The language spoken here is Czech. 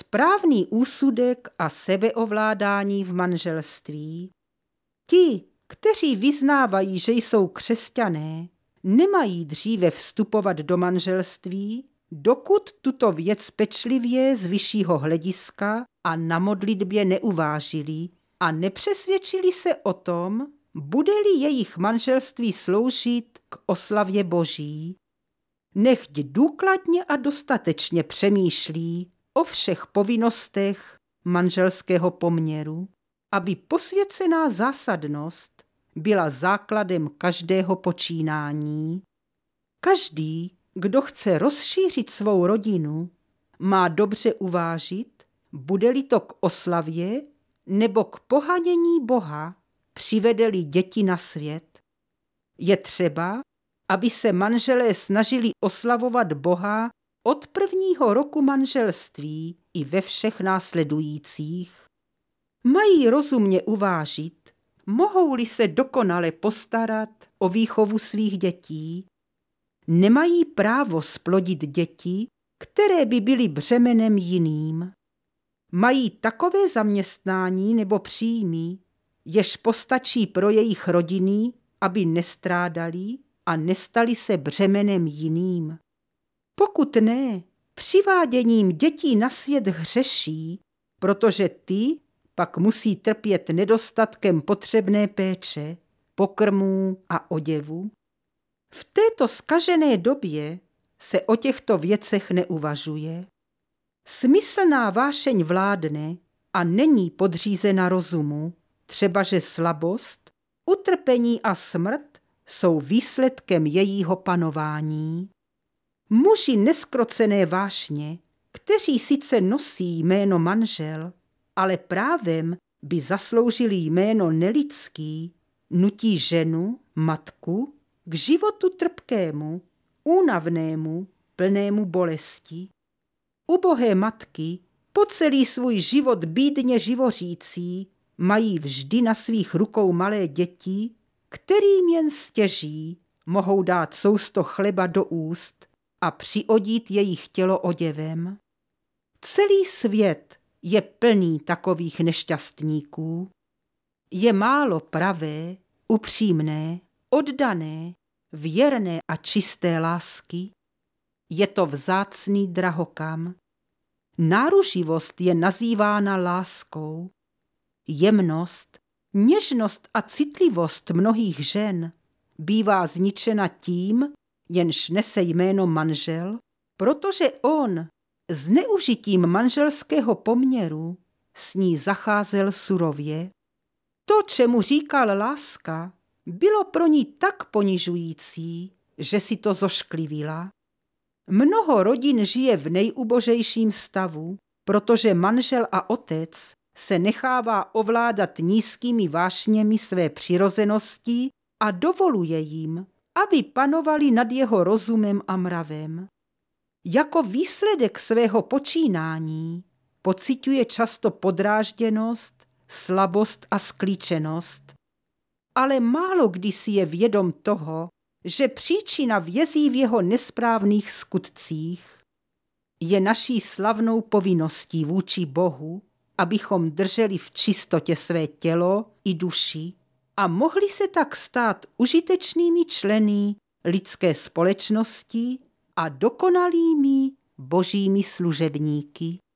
správný úsudek a sebeovládání v manželství. Ti, kteří vyznávají, že jsou křesťané, nemají dříve vstupovat do manželství, dokud tuto věc pečlivě z vyššího hlediska a na modlitbě neuvážili a nepřesvědčili se o tom, bude-li jejich manželství sloužit k oslavě Boží. Nechť důkladně a dostatečně přemýšlí o všech povinnostech manželského poměru, aby posvěcená zásadnost byla základem každého počínání. Každý, kdo chce rozšířit svou rodinu, má dobře uvážit, bude-li to k oslavě nebo k pohanění Boha, přivede-li děti na svět. Je třeba, aby se manželé snažili oslavovat Boha od prvního roku manželství i ve všech následujících. Mají rozumně uvážit, mohou-li se dokonale postarat o výchovu svých dětí. Nemají právo splodit děti, které by byly břemenem jiným. Mají takové zaměstnání nebo příjmy, jež postačí pro jejich rodiny, aby nestrádali a nestali se břemenem jiným. Pokud ne, přiváděním dětí na svět hřeší, protože ty pak musí trpět nedostatkem potřebné péče, pokrmů a oděvu. V této zkažené době se o těchto věcech neuvažuje. Smyslná vášeň vládne a není podřízena rozumu, třebaže slabost, utrpení a smrt jsou výsledkem jejího panování. Muži neskrocené vášně, kteří sice nosí jméno manžel, ale právem by zasloužili jméno nelidský, nutí ženu, matku, k životu trpkému, únavnému, plnému bolesti. Ubohé matky, po celý svůj život bídně živořící, mají vždy na svých rukou malé děti, kterým jen stěží mohou dát sousto chleba do úst a přiodít jejich tělo oděvem. Celý svět je plný takových nešťastníků. Je málo pravé, upřímné, oddané, věrné a čisté lásky. Je to vzácný drahokam. Náruživost je nazývána láskou. Jemnost, něžnost a citlivost mnohých žen bývá zničena tím, jenž nese jméno manžel, protože on zneužitím manželského poměru s ní zacházel surově. To, čemu říkal láska, bylo pro ní tak ponižující, že si to zošklivila. Mnoho rodin žije v nejubožejším stavu, protože manžel a otec se nechává ovládat nízkými vášněmi své přirozenosti a dovoluje jim, aby panovali nad jeho rozumem a mravem. Jako výsledek svého počínání pociťuje často podrážděnost, slabost a sklíčenost, ale málo kdy si je vědom toho, že příčina vězí v jeho nesprávných skutcích. Je naší slavnou povinností vůči Bohu, abychom drželi v čistotě své tělo i duši a mohli se tak stát užitečnými členy lidské společnosti a dokonalými božími služebníky.